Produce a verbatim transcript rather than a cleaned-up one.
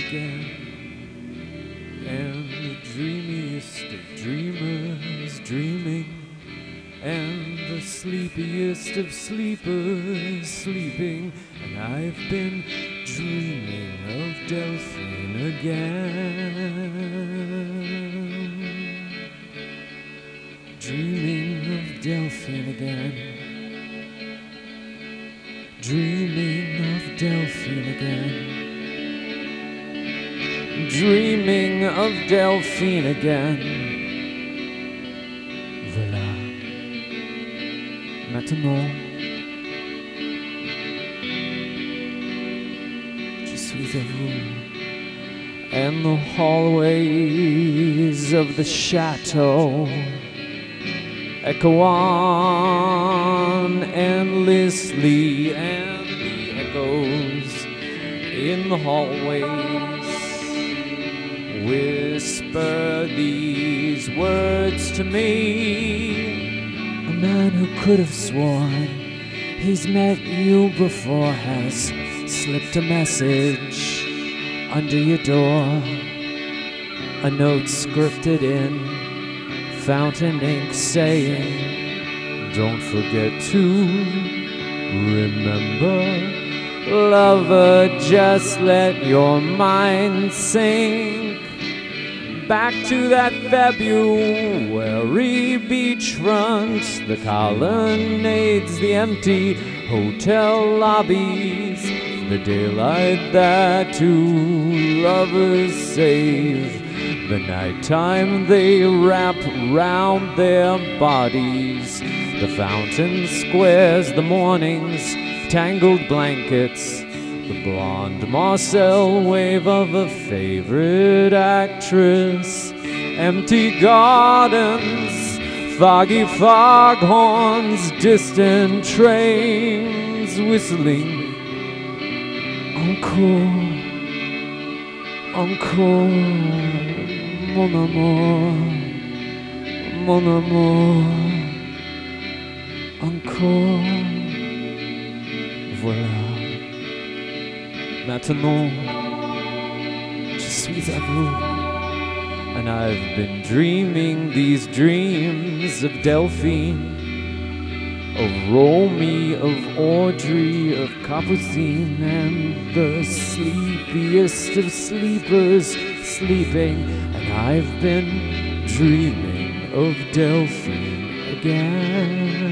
again. And the dreamiest of dreamers dreaming, and the sleepiest of sleepers sleeping, and I've been dreaming of Delphine again. Dreaming of Delphine again. Dreaming of Delphine again. Dreaming of Delphine again. Voilà. Maintenant, je suis à vous. And the hallways of the chateau echo on endlessly, and the echoes in the hallways whisper these words to me. A man who could have sworn he's met you before has slipped a message under your door, a note scripted in fountain ink saying, don't forget to remember, lover, just let your mind sink back to that February beachfront, the colonnades, the empty hotel lobbies, the daylight that two lovers save, the nighttime they wrap round their bodies, the fountain squares, the mornings, tangled blankets, the blonde Marcel wave of a favorite actress, empty gardens, foggy foghorns, distant trains whistling. Encore, encore, mon amour, mon amour, encore, voilà. Maintenant, je suis à vous, and I've been dreaming these dreams of Delphine, of Romy, of Audrey, of Capucine, and the sleepiest of sleepers sleeping, and I've been dreaming of Delphine again.